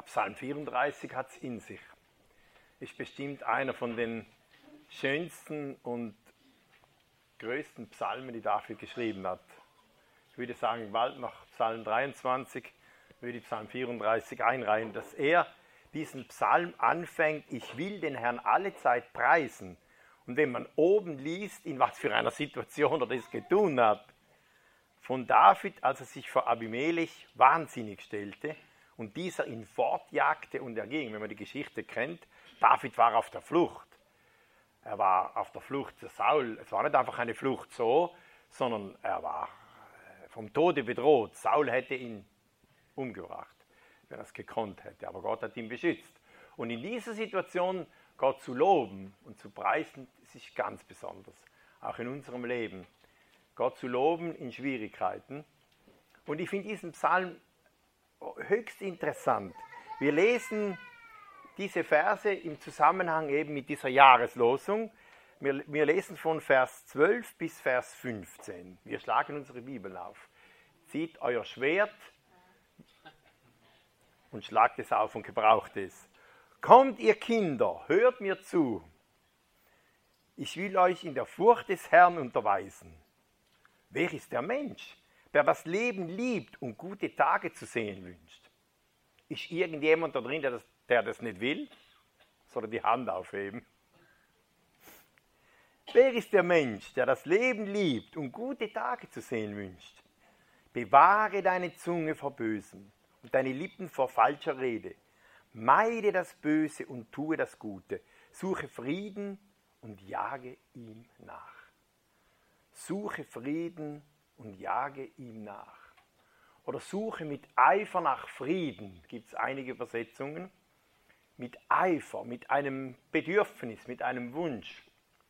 Psalm 34 hat es in sich. Ist bestimmt einer von den schönsten und größten Psalmen, die David geschrieben hat. Ich würde sagen, bald nach Psalm 23 würde ich Psalm 34 einreihen, dass er diesen Psalm anfängt: Ich will den Herrn alle Zeit preisen. Und wenn man oben liest, in was für einer Situation er das getan hat, von David, als er sich vor Abimelech wahnsinnig stellte und dieser ihn fortjagte und erging. Wenn man die Geschichte kennt, David war auf der Flucht. Er war auf der Flucht zu Saul. Es war nicht einfach eine Flucht so, sondern er war vom Tode bedroht. Saul hätte ihn umgebracht, wenn er es gekonnt hätte. Aber Gott hat ihn beschützt. Und in dieser Situation Gott zu loben und zu preisen, das ist ganz besonders. Auch in unserem Leben. Gott zu loben in Schwierigkeiten. Und ich finde diesen Psalm höchst interessant. Wir lesen diese Verse im Zusammenhang eben mit dieser Jahreslosung. Wir lesen von Vers 12 bis Vers 15. Wir schlagen unsere Bibel auf. Zieht euer Schwert und schlagt es auf und gebraucht es. Kommt, ihr Kinder, hört mir zu. Ich will euch in der Furcht des Herrn unterweisen. Wer ist der Mensch, der das Leben liebt und gute Tage zu sehen wünscht? Ist irgendjemand da drin, der das nicht will? Soll er die Hand aufheben? Wer ist der Mensch, der das Leben liebt und gute Tage zu sehen wünscht? Bewahre deine Zunge vor Bösem und deine Lippen vor falscher Rede. Meide das Böse und tue das Gute. Suche Frieden und jage ihm nach. Suche Frieden und jage ihm nach. Oder suche mit Eifer nach Frieden, gibt es einige Übersetzungen. Mit Eifer, mit einem Bedürfnis, mit einem Wunsch.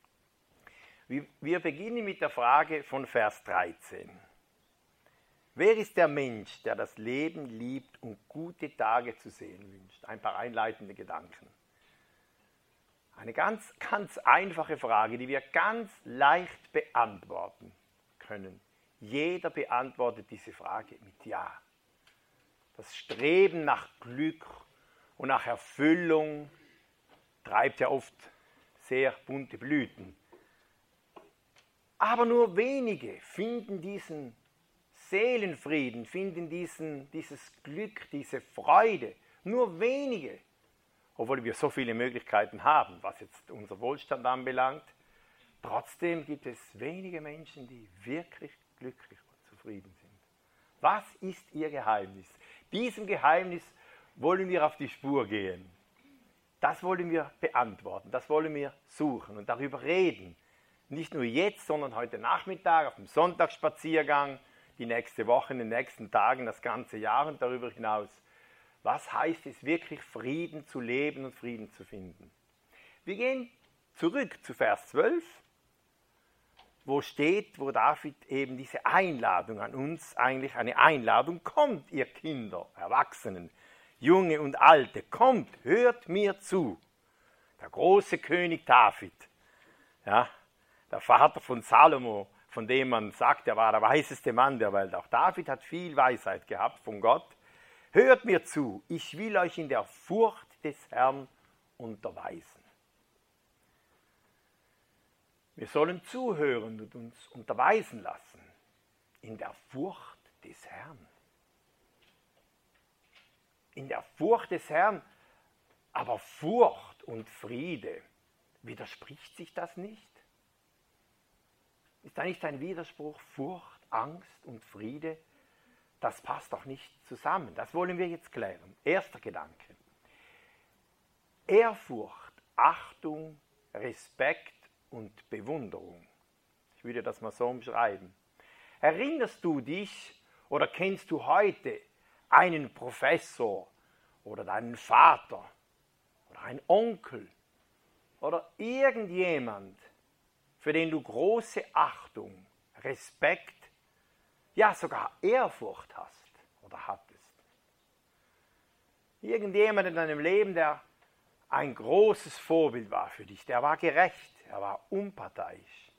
Wir beginnen mit der Frage von Vers 13. Wer ist der Mensch, der das Leben liebt und gute Tage zu sehen wünscht? Ein paar einleitende Gedanken. Eine ganz, ganz einfache Frage, die wir ganz leicht beantworten können. Jeder beantwortet diese Frage mit Ja. Das Streben nach Glück und nach Erfüllung treibt ja oft sehr bunte Blüten. Aber nur wenige finden diesen Seelenfrieden, finden dieses Glück, diese Freude. Nur wenige. Obwohl wir so viele Möglichkeiten haben, was jetzt unser Wohlstand anbelangt. Trotzdem gibt es wenige Menschen, die wirklich glücklich und zufrieden sind. Was ist ihr Geheimnis? Diesem Geheimnis wollen wir auf die Spur gehen. Das wollen wir beantworten, das wollen wir suchen und darüber reden. Nicht nur jetzt, sondern heute Nachmittag auf dem Sonntagsspaziergang, die nächste Woche, in den nächsten Tagen, das ganze Jahr und darüber hinaus. Was heißt es wirklich, Frieden zu leben und Frieden zu finden? Wir gehen zurück zu Vers 12, wo David eben diese Einladung an uns, eigentlich eine Einladung, kommt, ihr Kinder, Erwachsenen, Junge und Alte, kommt, hört mir zu. Der große König David, ja, der Vater von Salomo, von dem man sagt, er war der weiseste Mann der Welt. Auch David hat viel Weisheit gehabt von Gott. Hört mir zu, ich will euch in der Furcht des Herrn unterweisen. Wir sollen zuhören und uns unterweisen lassen. In der Furcht des Herrn. In der Furcht des Herrn, aber Furcht und Friede, widerspricht sich das nicht? Ist da nicht ein Widerspruch, Furcht, Angst und Friede? Das passt doch nicht zusammen. Das wollen wir jetzt klären. Erster Gedanke. Ehrfurcht, Achtung, Respekt und Bewunderung. Ich würde das mal so umschreiben. Erinnerst du dich oder kennst du heute einen Professor oder deinen Vater oder einen Onkel oder irgendjemand, für den du große Achtung, Respekt, ja sogar Ehrfurcht hast oder hattest? Irgendjemand in deinem Leben, der ein großes Vorbild war für dich, der war gerecht, er war unparteiisch.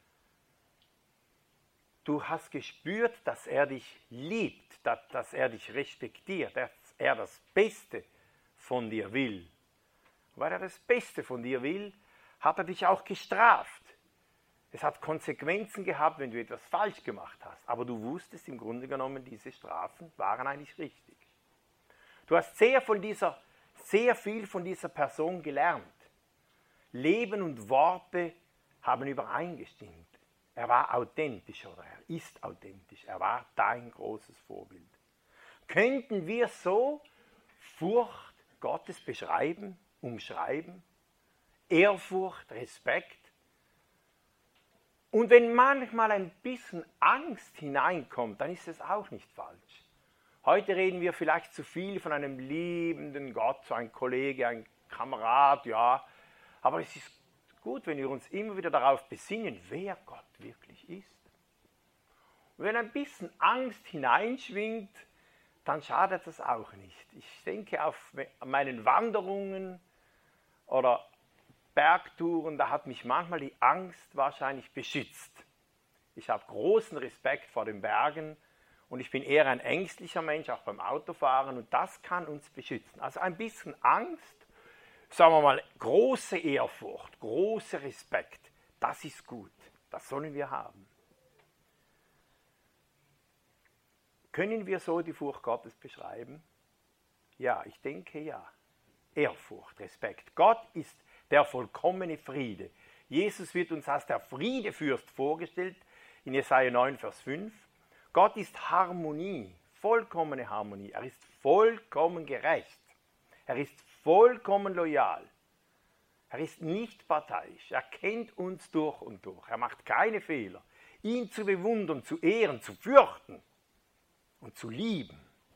Du hast gespürt, dass er dich liebt, dass er dich respektiert, dass er das Beste von dir will, weil er das Beste von dir will, hat er dich auch gestraft. Es hat Konsequenzen gehabt, wenn du etwas falsch gemacht hast. Aber du wusstest im Grunde genommen, diese Strafen waren eigentlich richtig. Du hast sehr viel von dieser Person gelernt. Leben und Worte haben übereingestimmt. Er war authentisch oder er ist authentisch. Er war dein großes Vorbild. Könnten wir so Furcht Gottes beschreiben, umschreiben? Ehrfurcht, Respekt? Und wenn manchmal ein bisschen Angst hineinkommt, dann ist es auch nicht falsch. Heute reden wir vielleicht zu viel von einem liebenden Gott, so ein Kollege, ein Kamerad, ja. Aber es ist gut, wenn wir uns immer wieder darauf besinnen, wer Gott wirklich ist. Und wenn ein bisschen Angst hineinschwingt, dann schadet das auch nicht. Ich denke auf meinen Wanderungen oder Bergtouren, da hat mich manchmal die Angst wahrscheinlich beschützt. Ich habe großen Respekt vor den Bergen und ich bin eher ein ängstlicher Mensch, auch beim Autofahren, und das kann uns beschützen. Also ein bisschen Angst, sagen wir mal, große Ehrfurcht, großer Respekt, das ist gut, das sollen wir haben. Können wir so die Furcht Gottes beschreiben? Ja, ich denke ja. Ehrfurcht, Respekt. Gott ist der vollkommene Friede. Jesus wird uns als der Friedefürst vorgestellt in Jesaja 9, Vers 5. Gott ist Harmonie, vollkommene Harmonie. Er ist vollkommen gerecht. Er ist vollkommen loyal. Er ist nicht parteiisch. Er kennt uns durch und durch. Er macht keine Fehler. Ihn zu bewundern, zu ehren, zu fürchten und zu lieben.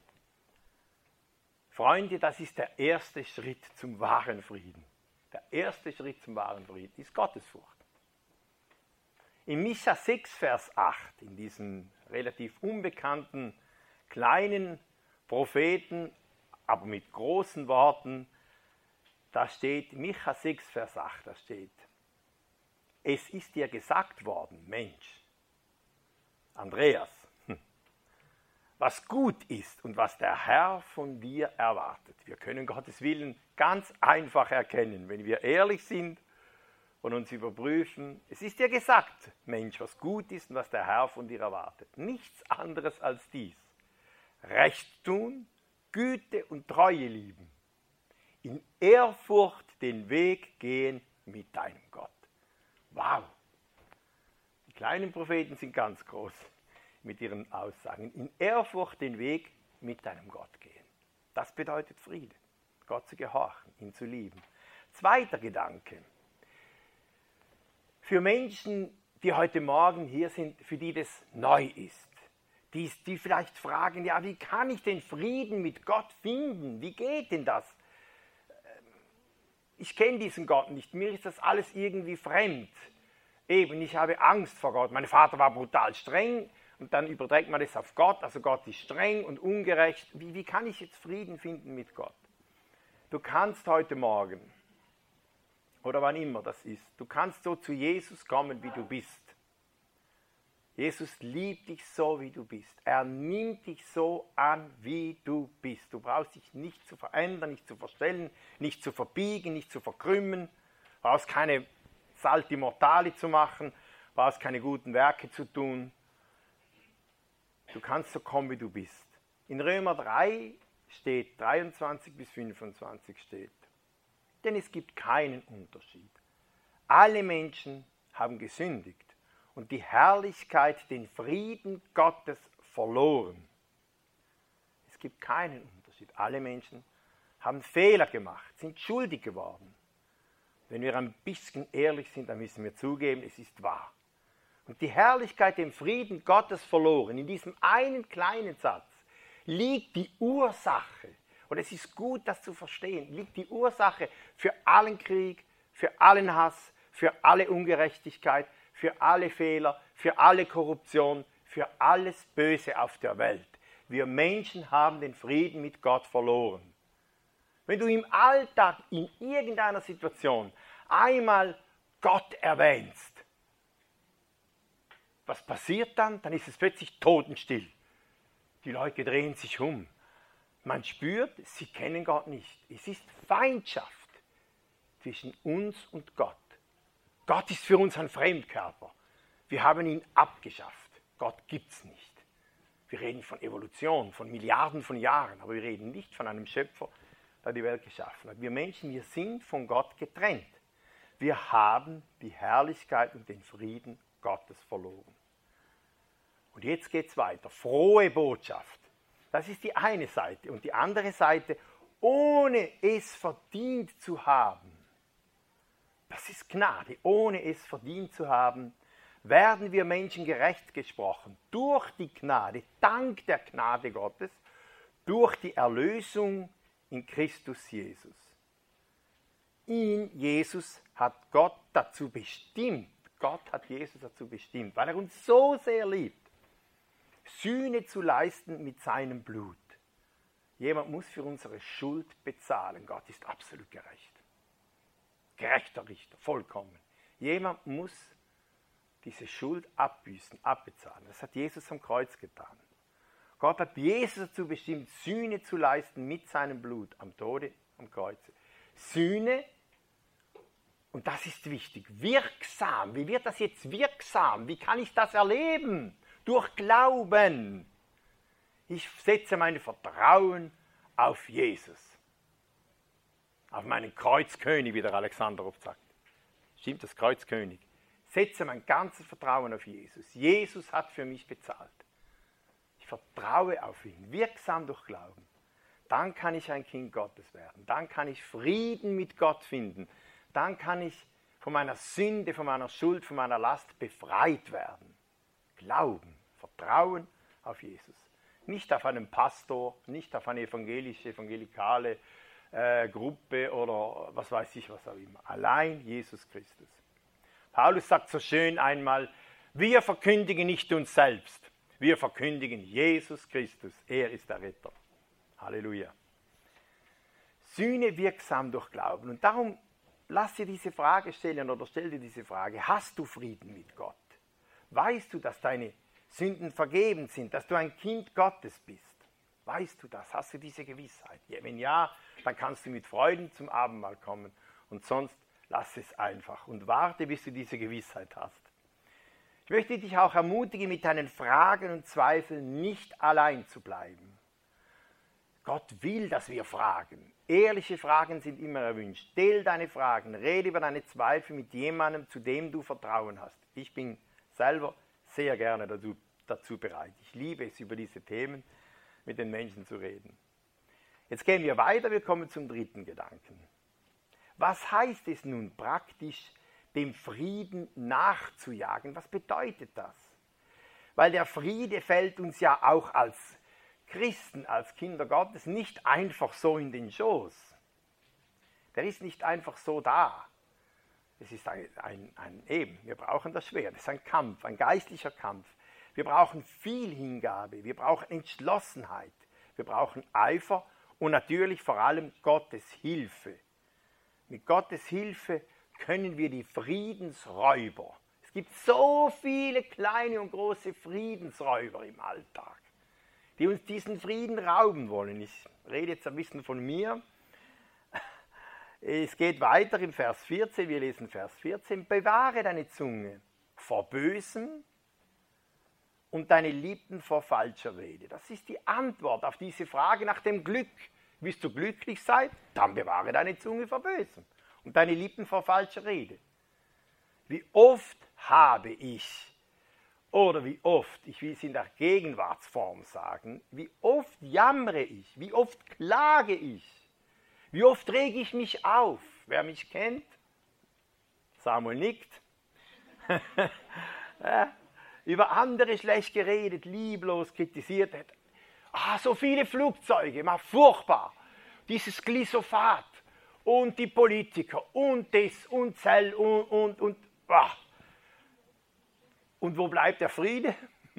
Freunde, das ist der erste Schritt zum wahren Frieden. Der erste Schritt zum wahren Frieden ist Gottesfurcht. In Micha 6, Vers 8, in diesem relativ unbekannten kleinen Propheten, aber mit großen Worten, da steht, Micha 6, Vers 8, da steht, es ist dir gesagt worden, Mensch, Andreas, was gut ist und was der Herr von dir erwartet. Wir können Gottes Willen ganz einfach erkennen, wenn wir ehrlich sind und uns überprüfen. Es ist dir gesagt, Mensch, was gut ist und was der Herr von dir erwartet. Nichts anderes als dies. Recht tun, Güte und Treue lieben. In Ehrfurcht den Weg gehen mit deinem Gott. Wow! Die kleinen Propheten sind ganz groß mit ihren Aussagen. In Ehrfurcht den Weg mit deinem Gott gehen. Das bedeutet Friede. Gott zu gehorchen, ihn zu lieben. Zweiter Gedanke. Für Menschen, die heute Morgen hier sind, für die das neu ist, die vielleicht fragen, ja, wie kann ich den Frieden mit Gott finden? Wie geht denn das? Ich kenne diesen Gott nicht, mir ist das alles irgendwie fremd. Eben, ich habe Angst vor Gott. Mein Vater war brutal streng und dann überträgt man das auf Gott. Also Gott ist streng und ungerecht. Wie kann ich jetzt Frieden finden mit Gott? Du kannst heute Morgen, oder wann immer das ist, du kannst so zu Jesus kommen, wie du bist. Jesus liebt dich so, wie du bist. Er nimmt dich so an, wie du bist. Du brauchst dich nicht zu verändern, nicht zu verstellen, nicht zu verbiegen, nicht zu verkrümmen. Du brauchst keine Salti Mortali zu machen, du brauchst keine guten Werke zu tun. Du kannst so kommen, wie du bist. In Römer 3 steht, 23 bis 25 steht, denn es gibt keinen Unterschied. Alle Menschen haben gesündigt und die Herrlichkeit, den Frieden Gottes verloren. Es gibt keinen Unterschied. Alle Menschen haben Fehler gemacht, sind schuldig geworden. Wenn wir ein bisschen ehrlich sind, dann müssen wir zugeben, es ist wahr. Und die Herrlichkeit, den Frieden Gottes verloren, in diesem einen kleinen Satz, liegt die Ursache, und es ist gut, das zu verstehen, liegt die Ursache für allen Krieg, für allen Hass, für alle Ungerechtigkeit, für alle Fehler, für alle Korruption, für alles Böse auf der Welt. Wir Menschen haben den Frieden mit Gott verloren. Wenn du im Alltag, in irgendeiner Situation, einmal Gott erwähnst, was passiert dann? Dann ist es plötzlich totenstill. Die Leute drehen sich um. Man spürt, sie kennen Gott nicht. Es ist Feindschaft zwischen uns und Gott. Gott ist für uns ein Fremdkörper. Wir haben ihn abgeschafft. Gott gibt es nicht. Wir reden von Evolution, von Milliarden von Jahren, aber wir reden nicht von einem Schöpfer, der die Welt geschaffen hat. Wir Menschen, wir sind von Gott getrennt. Wir haben die Herrlichkeit und den Frieden Gottes verloren. Und jetzt geht es weiter. Frohe Botschaft. Das ist die eine Seite. Und die andere Seite, ohne es verdient zu haben. Das ist Gnade. Ohne es verdient zu haben, werden wir Menschen gerecht gesprochen. Durch die Gnade, dank der Gnade Gottes, durch die Erlösung in Christus Jesus. Ihn, Jesus, hat Gott dazu bestimmt. Gott hat Jesus dazu bestimmt, weil er uns so sehr liebt, Sühne zu leisten mit seinem Blut. Jemand muss für unsere Schuld bezahlen. Gott ist absolut gerecht. Gerechter Richter, vollkommen. Jemand muss diese Schuld abbüßen, abbezahlen. Das hat Jesus am Kreuz getan. Gott hat Jesus dazu bestimmt, Sühne zu leisten mit seinem Blut am Tode, am Kreuze. Sühne, und das ist wichtig, wirksam. Wie wird das jetzt wirksam? Wie kann ich das erleben? Durch Glauben. Ich setze mein Vertrauen auf Jesus. Auf meinen Kreuzkönig, wie der Alexander oft sagt. Stimmt, das Kreuzkönig. Setze mein ganzes Vertrauen auf Jesus. Jesus hat für mich bezahlt. Ich vertraue auf ihn, wirksam durch Glauben. Dann kann ich ein Kind Gottes werden. Dann kann ich Frieden mit Gott finden. Dann kann ich von meiner Sünde, von meiner Schuld, von meiner Last befreit werden. Glauben, Vertrauen auf Jesus. Nicht auf einen Pastor, nicht auf eine evangelikale Gruppe oder was weiß ich, was auch immer. Allein Jesus Christus. Paulus sagt so schön einmal, wir verkündigen nicht uns selbst, wir verkündigen Jesus Christus. Er ist der Retter. Halleluja. Sühne wirksam durch Glauben. Und darum lass dir diese Frage stellen oder stell dir diese Frage, hast du Frieden mit Gott? Weißt du, dass deine Sünden vergeben sind, dass du ein Kind Gottes bist? Weißt du das? Hast du diese Gewissheit? Wenn ja, dann kannst du mit Freuden zum Abendmahl kommen und sonst lass es einfach und warte, bis du diese Gewissheit hast. Ich möchte dich auch ermutigen, mit deinen Fragen und Zweifeln nicht allein zu bleiben. Gott will, dass wir fragen. Ehrliche Fragen sind immer erwünscht. Stell deine Fragen, rede über deine Zweifel mit jemandem, zu dem du Vertrauen hast. Ich bin selber sehr gerne dazu bereit. Ich liebe es, über diese Themen mit den Menschen zu reden. Jetzt gehen wir weiter, wir kommen zum dritten Gedanken. Was heißt es nun praktisch, dem Frieden nachzujagen? Was bedeutet das? Weil der Friede fällt uns ja auch als Christen, als Kinder Gottes nicht einfach so in den Schoß. Der ist nicht einfach so da. Es ist eben, wir brauchen das Schwert, es ist ein Kampf, ein geistlicher Kampf. Wir brauchen viel Hingabe, wir brauchen Entschlossenheit, wir brauchen Eifer und natürlich vor allem Gottes Hilfe. Mit Gottes Hilfe können wir die Friedensräuber, es gibt so viele kleine und große Friedensräuber im Alltag, die uns diesen Frieden rauben wollen. Ich rede jetzt ein bisschen von mir. Es geht weiter im Vers 14, wir lesen Vers 14. Bewahre deine Zunge vor Bösem und deine Lippen vor falscher Rede. Das ist die Antwort auf diese Frage nach dem Glück. Willst du glücklich sein? Dann bewahre deine Zunge vor Bösem und deine Lippen vor falscher Rede. Wie oft habe ich, oder wie oft, ich will es in der Gegenwartsform sagen, wie oft jammere ich, wie oft klage ich, wie oft rege ich mich auf. Wer mich kennt, Samuel nickt, über andere schlecht geredet, lieblos kritisiert hat. So viele Flugzeuge, mal furchtbar. Dieses Glyphosat und die Politiker und das und Zell und. Und wo bleibt der Friede?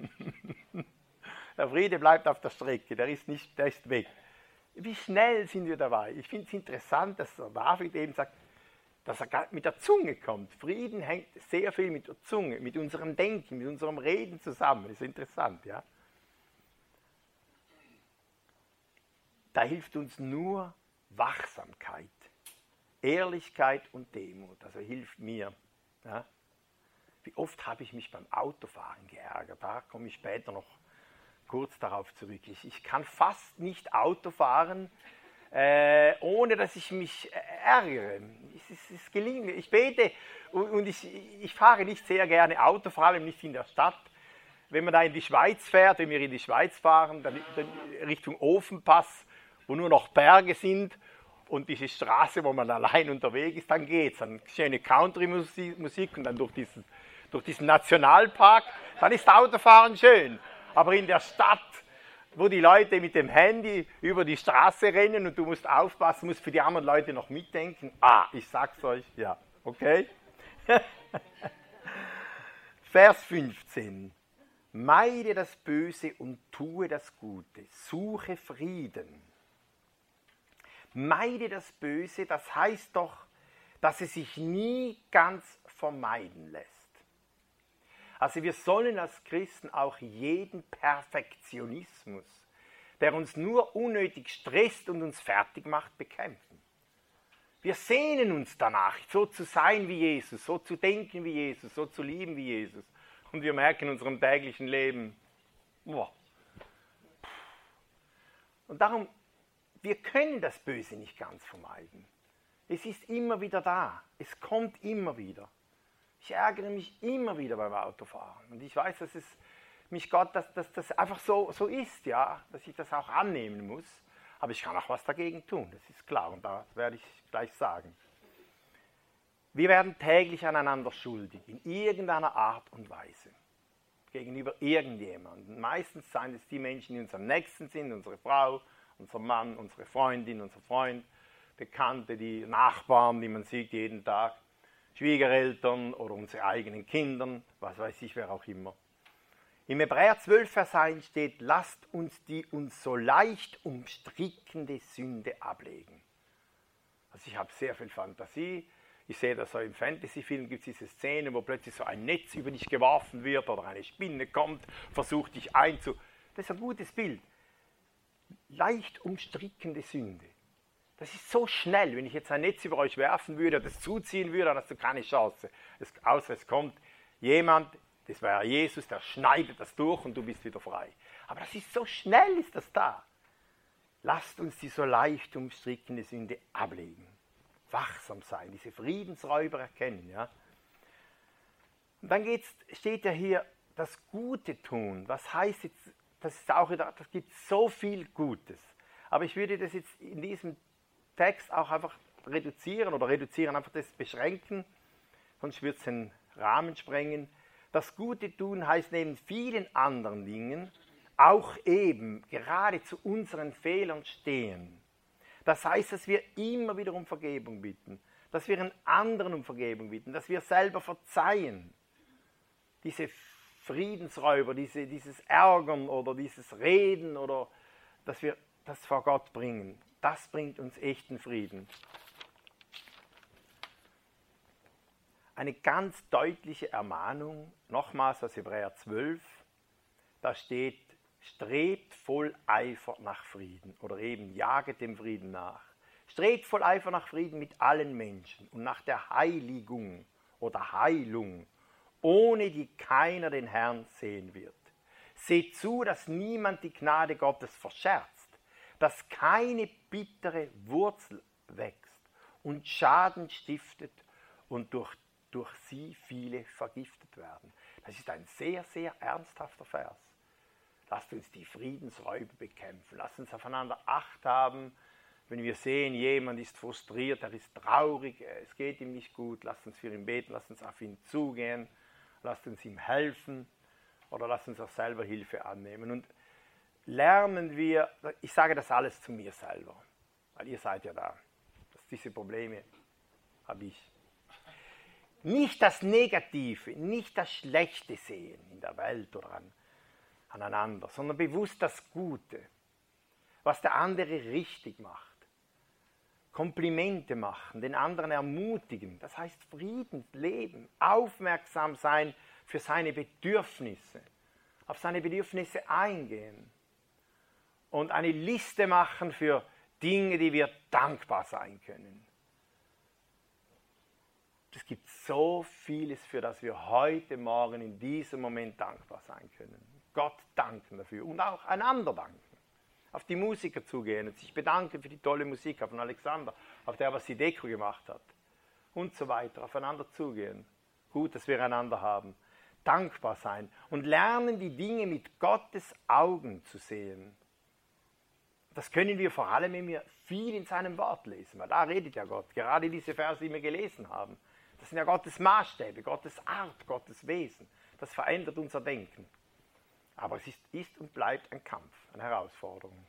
Der Friede bleibt auf der Strecke, der ist weg. Wie schnell sind wir dabei? Ich finde es interessant, dass David eben sagt, dass er mit der Zunge kommt. Frieden hängt sehr viel mit der Zunge, mit unserem Denken, mit unserem Reden zusammen. Das ist interessant, ja. da hilft uns nur Wachsamkeit, Ehrlichkeit und Demut. Also hilft mir. Ja. Wie oft habe ich mich beim Autofahren geärgert? Da komme ich später noch kurz darauf zurück. Ich kann fast nicht Auto fahren, ohne dass ich mich ärgere. Es gelingt mir. Ich bete und ich fahre nicht sehr gerne Auto, vor allem nicht in der Stadt. Wenn man da in die Schweiz fährt, wenn wir in die Schweiz fahren, dann Richtung Ofenpass, wo nur noch Berge sind und diese Straße, wo man allein unterwegs ist, dann geht es. Dann schöne Country-Musik und dann durch diesen Nationalpark, dann ist Autofahren schön. Aber in der Stadt, wo die Leute mit dem Handy über die Straße rennen und du musst aufpassen, musst für die anderen Leute noch mitdenken. Ich sag's euch, ja, okay. Vers 15. Meide das Böse und tue das Gute. Suche Frieden. Meide das Böse, das heißt doch, dass es sich nie ganz vermeiden lässt. Also wir sollen als Christen auch jeden Perfektionismus, der uns nur unnötig stresst und uns fertig macht, bekämpfen. Wir sehnen uns danach, so zu sein wie Jesus, so zu denken wie Jesus, so zu lieben wie Jesus. Und wir merken in unserem täglichen Leben, boah. Und darum, wir können das Böse nicht ganz vermeiden. Es ist immer wieder da, es kommt immer wieder. Ich ärgere mich immer wieder beim Autofahren. Und ich weiß, dass das einfach so ist, ja, dass ich das auch annehmen muss. Aber ich kann auch was dagegen tun, das ist klar. Und das werde ich gleich sagen. Wir werden täglich aneinander schuldig, in irgendeiner Art und Weise. Gegenüber irgendjemandem. Meistens sind es die Menschen, die uns am nächsten sind, unsere Frau, unser Mann, unsere Freundin, unser Freund, Bekannte, die Nachbarn, die man sieht jeden Tag. Schwiegereltern oder unsere eigenen Kindern, was weiß ich, wer auch immer. Im Hebräer 12, Vers 1 steht, lasst uns die uns so leicht umstrickende Sünde ablegen. Also ich habe sehr viel Fantasie. Ich sehe das so im Fantasy-Film, gibt es diese Szene, wo plötzlich so ein Netz über dich geworfen wird oder eine Spinne kommt, versucht dich Das ist ein gutes Bild. Leicht umstrickende Sünde. Das ist so schnell, wenn ich jetzt ein Netz über euch werfen würde, das zuziehen würde, dann hast du keine Chance. Außer es kommt jemand, das wäre Jesus, der schneidet das durch und du bist wieder frei. Aber das ist so schnell, ist das da. Lasst uns die so leicht umstrickende Sünde ablegen. Wachsam sein, diese Friedensräuber erkennen. Ja? Und dann steht ja hier, das Gute tun. Was heißt jetzt, das gibt so viel Gutes. Aber ich würde das jetzt in diesem Text auch einfach reduzieren, einfach das beschränken, sonst wird es den Rahmen sprengen. Das Gute tun heißt neben vielen anderen Dingen auch eben gerade zu unseren Fehlern stehen. Das heißt, dass wir immer wieder um Vergebung bitten, dass wir einen anderen um Vergebung bitten, dass wir selber verzeihen. Diese Friedensräuber, dieses Ärgern oder dieses Reden oder dass wir das vor Gott bringen. Das bringt uns echten Frieden. Eine ganz deutliche Ermahnung, nochmals aus Hebräer 12, da steht, strebt voll Eifer nach Frieden oder eben jaget dem Frieden nach. Strebt voll Eifer nach Frieden mit allen Menschen und nach der Heiligung oder Heilung, ohne die keiner den Herrn sehen wird. Seht zu, dass niemand die Gnade Gottes verscherzt, dass keine bittere Wurzel wächst und Schaden stiftet und durch sie viele vergiftet werden. Das ist ein sehr, sehr ernsthafter Vers. Lasst uns die Friedensräuber bekämpfen. Lasst uns aufeinander Acht haben, wenn wir sehen, jemand ist frustriert, er ist traurig, es geht ihm nicht gut. Lasst uns für ihn beten, lasst uns auf ihn zugehen, lasst uns ihm helfen oder lasst uns auch selber Hilfe annehmen. Und lernen wir, ich sage das alles zu mir selber, weil ihr seid ja da. Diese Probleme habe ich. Nicht das Negative, nicht das Schlechte sehen in der Welt oder aneinander, sondern bewusst das Gute, was der andere richtig macht. Komplimente machen, den anderen ermutigen, das heißt Frieden leben, aufmerksam sein für seine Bedürfnisse, auf seine Bedürfnisse eingehen. und eine Liste machen für Dinge, die wir dankbar sein können. Es gibt so vieles, für das wir heute Morgen in diesem Moment dankbar sein können. Gott danken dafür und auch einander danken. Auf die Musiker zugehen und sich bedanken für die tolle Musik von Alexander, auf der, was die Deko gemacht hat und so weiter. Aufeinander zugehen. Gut, dass wir einander haben. Dankbar sein und lernen, die Dinge mit Gottes Augen zu sehen. Das können wir vor allem, wenn wir viel in seinem Wort lesen, weil da redet ja Gott. Gerade diese Verse, die wir gelesen haben. Das sind ja Gottes Maßstäbe, Gottes Art, Gottes Wesen. Das verändert unser Denken. Aber es ist und bleibt ein Kampf, eine Herausforderung.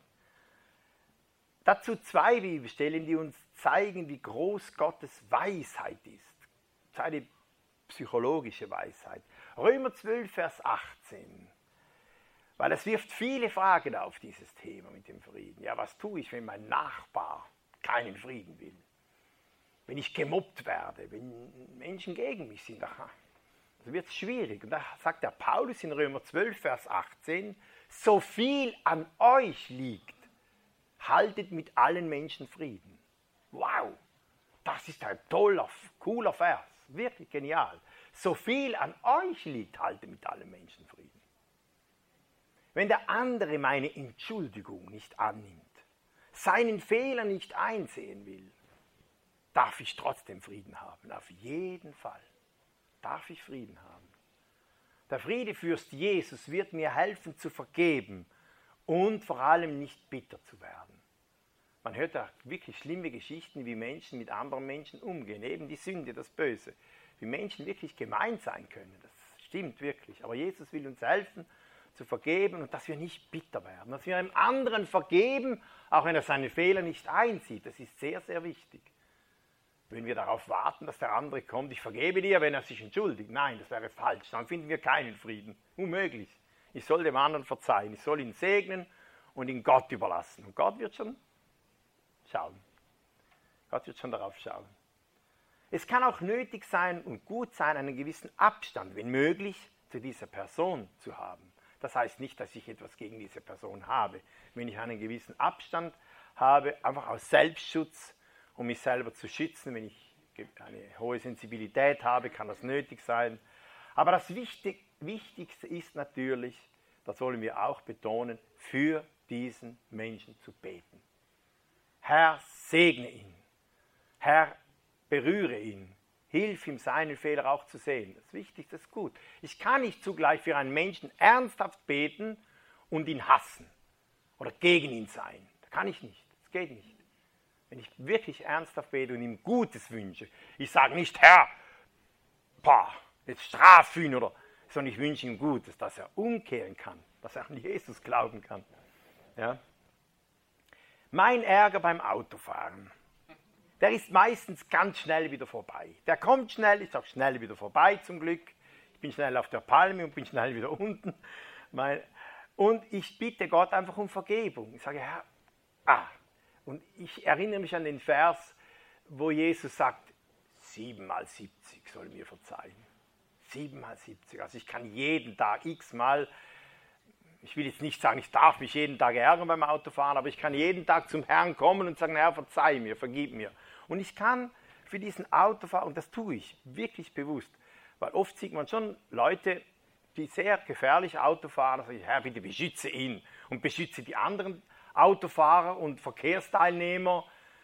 Dazu 2 Bibelstellen, die uns zeigen, wie groß Gottes Weisheit ist. Seine psychologische Weisheit. Römer 12, Vers 18. Weil es wirft viele Fragen auf, dieses Thema mit dem Frieden. Ja, was tue ich, wenn mein Nachbar keinen Frieden will? Wenn ich gemobbt werde, wenn Menschen gegen mich sind, dann wird es schwierig. Und da sagt der Paulus in Römer 12, Vers 18, so viel an euch liegt, haltet mit allen Menschen Frieden. Wow, das ist ein toller, cooler Vers, wirklich genial. So viel an euch liegt, haltet mit allen Menschen Frieden. Wenn der andere meine Entschuldigung nicht annimmt, seinen Fehler nicht einsehen will, darf ich trotzdem Frieden haben. Auf jeden Fall darf ich Frieden haben. Der Friedefürst Jesus wird mir helfen zu vergeben und vor allem nicht bitter zu werden. Man hört da wirklich schlimme Geschichten, wie Menschen mit anderen Menschen umgehen. Eben die Sünde, das Böse. Wie Menschen wirklich gemein sein können. Das stimmt wirklich. Aber Jesus will uns helfen zu vergeben und dass wir nicht bitter werden. Dass wir einem anderen vergeben, auch wenn er seine Fehler nicht einsieht. Das ist sehr, sehr wichtig. Wenn wir darauf warten, dass der andere kommt, ich vergebe dir, wenn er sich entschuldigt. Nein, das wäre falsch. Dann finden wir keinen Frieden. Unmöglich. Ich soll dem anderen verzeihen. Ich soll ihn segnen und ihn Gott überlassen. Und Gott wird schon schauen. Gott wird schon darauf schauen. Es kann auch nötig sein und gut sein, einen gewissen Abstand, wenn möglich, zu dieser Person zu haben. Das heißt nicht, dass ich etwas gegen diese Person habe. Wenn ich einen gewissen Abstand habe, einfach aus Selbstschutz, um mich selber zu schützen. Wenn ich eine hohe Sensibilität habe, kann das nötig sein. Aber das Wichtigste ist natürlich, das wollen wir auch betonen, für diesen Menschen zu beten. Herr, segne ihn. Herr, berühre ihn. Hilf ihm, seinen Fehler auch zu sehen. Das Wichtigste ist gut. Ich kann nicht zugleich für einen Menschen ernsthaft beten und ihn hassen oder gegen ihn sein. Das kann ich nicht. Das geht nicht. Wenn ich wirklich ernsthaft bete und ihm Gutes wünsche, ich sage nicht, Herr, jetzt straf ihn, sondern ich wünsche ihm Gutes, dass er umkehren kann, dass er an Jesus glauben kann. Ja? Mein Ärger beim Autofahren, der ist meistens ganz schnell wieder vorbei. Der kommt schnell, ist auch schnell wieder vorbei zum Glück. Ich bin schnell auf der Palme und bin schnell wieder unten. Und ich bitte Gott einfach um Vergebung. Ich sage, Herr, und ich erinnere mich an den Vers, wo Jesus sagt, 7x70 soll mir verzeihen. 7x70. Also ich kann jeden Tag x-mal, ich will jetzt nicht sagen, ich darf mich jeden Tag ärgern beim Autofahren, aber ich kann jeden Tag zum Herrn kommen und sagen, Herr, verzeih mir, vergib mir. Und ich kann für diesen Autofahrer, und das tue ich wirklich bewusst, weil oft sieht man schon Leute, die sehr gefährlich Auto fahren, da sage ich, Herr, bitte beschütze ihn und beschütze die anderen Autofahrer und Verkehrsteilnehmer,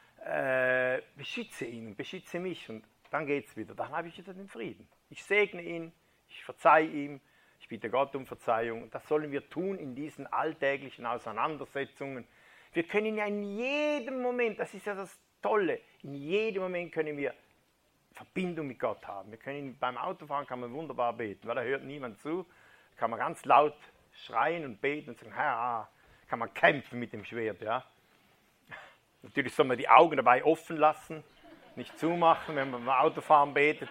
beschütze ihn und beschütze mich und dann geht es wieder. Dann habe ich wieder den Frieden. Ich segne ihn, ich verzeihe ihm, ich bitte Gott um Verzeihung. Und das sollen wir tun in diesen alltäglichen Auseinandersetzungen. Wir können ja in jedem Moment, das ist ja das Tolle, in jedem Moment können wir Verbindung mit Gott haben. Wir können beim Autofahren kann man wunderbar beten, weil da hört niemand zu. Da kann man ganz laut schreien und beten und sagen, Herr, kann man kämpfen mit dem Schwert. Ja? Natürlich soll man die Augen dabei offen lassen, nicht zumachen, wenn man beim Autofahren betet.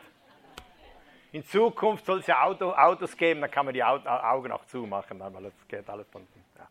In Zukunft soll es ja Autos geben, dann kann man die Augen auch zumachen, weil das geht alles von. Ja.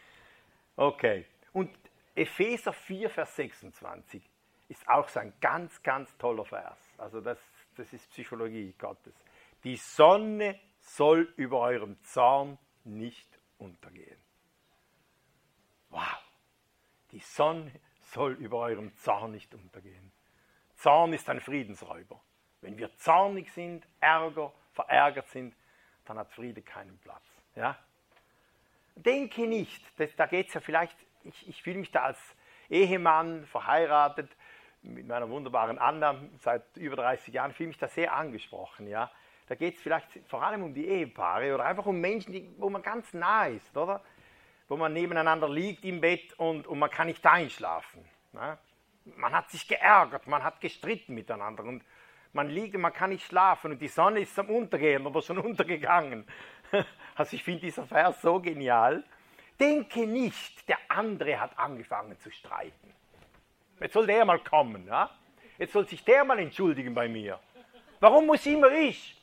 Okay. Und Epheser 4, Vers 26 ist auch so ein ganz, ganz toller Vers. Also das ist Psychologie Gottes. Die Sonne soll über eurem Zorn nicht untergehen. wow, die Sonne soll über eurem Zorn nicht untergehen. Zorn ist ein Friedensräuber. Wenn wir zornig sind, verärgert sind, dann hat Friede keinen Platz. Ja? Denke nicht, da geht es ja vielleicht, ich fühle mich da als Ehemann, verheiratet, mit meiner wunderbaren Anna seit über 30 Jahren, fühle mich da sehr angesprochen. Ja? Da geht es vielleicht vor allem um die Ehepaare oder einfach um Menschen, wo man ganz nah ist, oder? Wo man nebeneinander liegt im Bett und man kann nicht einschlafen. Ja? Man hat sich geärgert, man hat gestritten miteinander und man liegt und man kann nicht schlafen und die Sonne ist am Untergehen oder schon untergegangen. Also ich finde dieser Vers so genial. Denke nicht, der andere hat angefangen zu streiten. Jetzt soll der mal kommen. Ja? Jetzt soll sich der mal entschuldigen bei mir. Warum muss immer ich?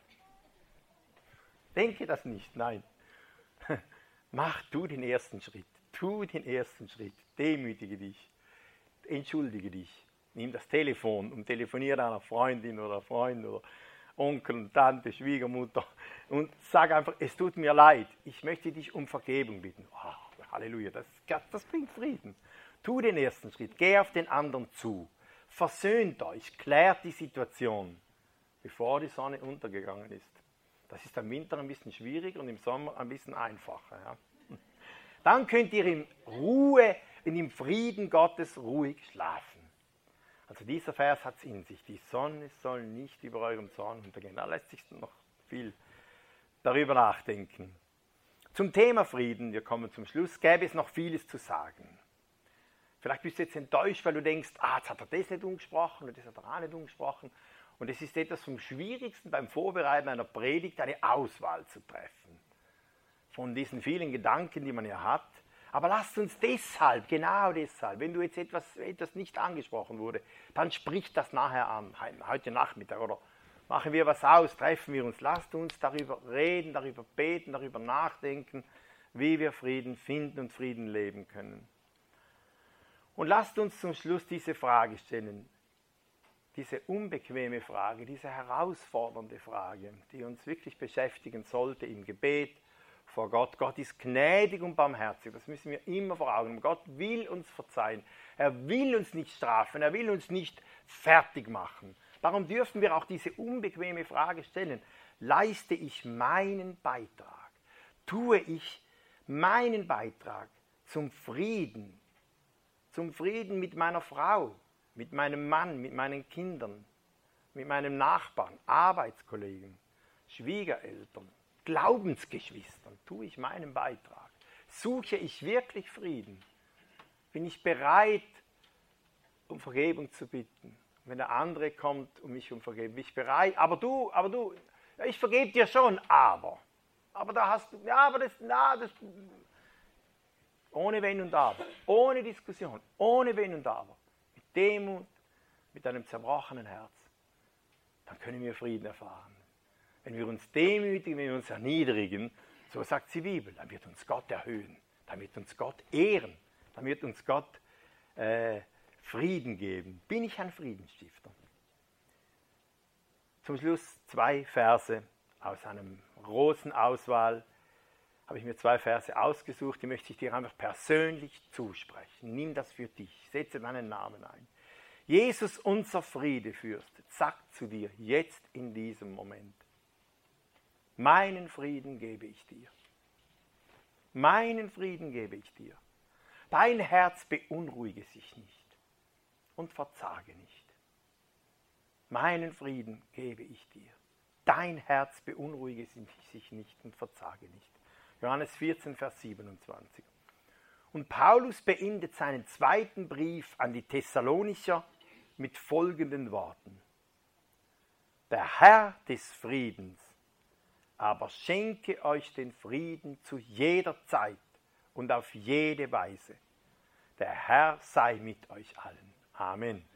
Denke das nicht, nein. Mach du den ersten Schritt. Tu den ersten Schritt. Demütige dich. Entschuldige dich. Nimm das Telefon und telefoniere einer Freundin oder Freund oder Onkel und Tante, Schwiegermutter und sag einfach, es tut mir leid, ich möchte dich um Vergebung bitten. Oh, Halleluja, das bringt Frieden. Tu den ersten Schritt, geh auf den anderen zu, versöhnt euch, klärt die Situation, bevor die Sonne untergegangen ist. Das ist im Winter ein bisschen schwierig und im Sommer ein bisschen einfacher. Ja. Dann könnt ihr in Ruhe und im Frieden Gottes ruhig schlafen. Also dieser Vers hat es in sich. Die Sonne soll nicht über eurem Zorn untergehen. Da lässt sich noch viel darüber nachdenken. Zum Thema Frieden, wir kommen zum Schluss, gäbe es noch vieles zu sagen. Vielleicht bist du jetzt enttäuscht, weil du denkst, jetzt hat er das nicht umgesprochen und das hat er auch nicht umgesprochen. Und es ist etwas vom Schwierigsten beim Vorbereiten einer Predigt, eine Auswahl zu treffen. Von diesen vielen Gedanken, die man ja hat. Aber lasst uns deshalb, genau deshalb, wenn du jetzt etwas nicht angesprochen wurde, dann sprich das nachher an, heute Nachmittag oder machen wir was aus, treffen wir uns, lasst uns darüber reden, darüber beten, darüber nachdenken, wie wir Frieden finden und Frieden leben können. Und lasst uns zum Schluss diese Frage stellen, diese unbequeme Frage, diese herausfordernde Frage, die uns wirklich beschäftigen sollte im Gebet, vor Gott. Gott ist gnädig und barmherzig, das müssen wir immer vor Augen haben. Gott will uns verzeihen, er will uns nicht strafen, er will uns nicht fertig machen. Darum dürfen wir auch diese unbequeme Frage stellen. Leiste ich meinen Beitrag? Tue ich meinen Beitrag zum Frieden mit meiner Frau, mit meinem Mann, mit meinen Kindern, mit meinem Nachbarn, Arbeitskollegen, Schwiegereltern, Glaubensgeschwistern, tue ich meinen Beitrag? Suche ich wirklich Frieden? Bin ich bereit, um Vergebung zu bitten? Wenn der andere kommt und mich um Vergebung, bin ich bereit? Aber du, ja, ich vergebe dir schon, aber da hast du, ja, aber das, ohne Wenn und Aber, ohne Diskussion, ohne Wenn und Aber, mit Demut, mit einem zerbrochenen Herz, dann können wir Frieden erfahren. Wenn wir uns demütigen, wenn wir uns erniedrigen, so sagt die Bibel, dann wird uns Gott erhöhen, dann wird uns Gott ehren, dann wird uns Gott Frieden geben. Bin ich ein Friedensstifter? Zum Schluss 2 Verse aus einer großen Auswahl. Habe ich mir 2 Verse ausgesucht, die möchte ich dir einfach persönlich zusprechen. Nimm das für dich, setze deinen Namen ein. Jesus, unser Friedefürst, sagt zu dir jetzt in diesem Moment: Meinen Frieden gebe ich dir. Meinen Frieden gebe ich dir. Dein Herz beunruhige sich nicht und verzage nicht. Meinen Frieden gebe ich dir. Dein Herz beunruhige sich nicht und verzage nicht. Johannes 14, Vers 27. Und Paulus beendet seinen 2. Brief an die Thessalonicher mit folgenden Worten: Der Herr des Friedens aber schenke euch den Frieden zu jeder Zeit und auf jede Weise. Der Herr sei mit euch allen. Amen.